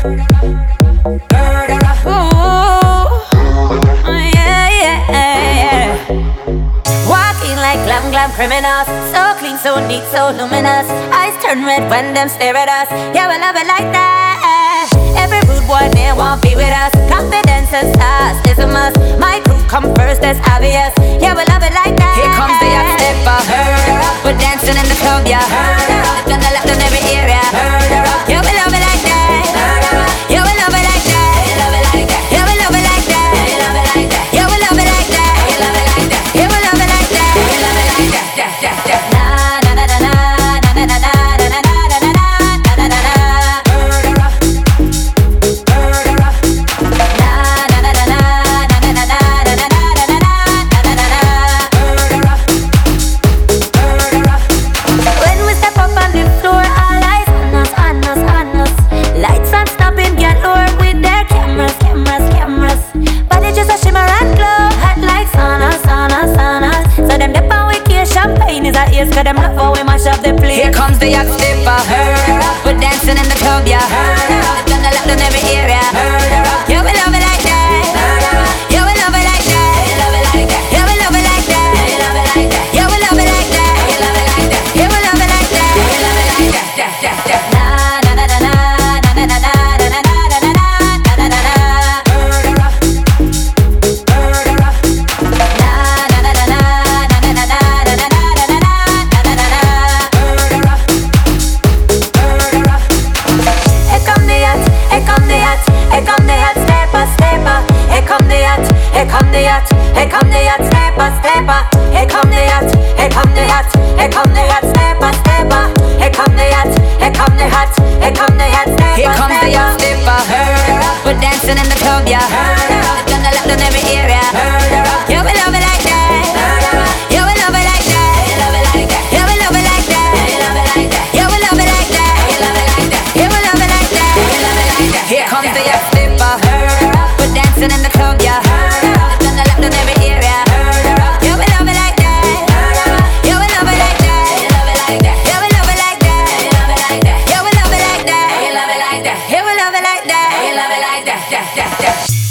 Walking like glam criminals, so clean, so neat, so luminous. Eyes turn red when them stare at us. Yeah, we love it like that. Every rude boy there won't be with us. Confidence and stars is a must. My crew come first, that's obvious. Yeah, we love it like that. Here comes the hot stepper. We're dancing in the club, yeah. Left and left in every area. Yeah, we love it like that. Yeah, we love it like that. Yeah, we love it like that. Yeah, we love it like that. Yeah, we love it like that. Na na na na na na na na na. Cause them love how we mash up the place. Here comes the hot stepper. We're dancing in the club, yeah. Left in every area. Yeah, we love it like that. Yeah, we love it like that. Yeah, we love it like that. Yeah, we love it like that. Yeah, we love it like that. Na na na na na na na na. Here come the hot stepper, stepper. Here come the hot, here come the hot, here come the hot stepper, stepper. Here come the hot, here come the hot, here come the hot stepper. Here comes the hot stepper. We're dancing in the club, yeah. Left in every area. Yeah, we love it like that. Yeah, we love it like that. Yeah, we love it like that. Yeah, we love it like that. Yeah, we love it like that. Here comes the hot stepper. We're dancing in the club, yeah. In every area. Yeah, we love it like that. Yeah, we love it like that. Yeah, we love it like that. Yeah, we love it like that. Yeah, we love it like that. Yeah, we love it like that.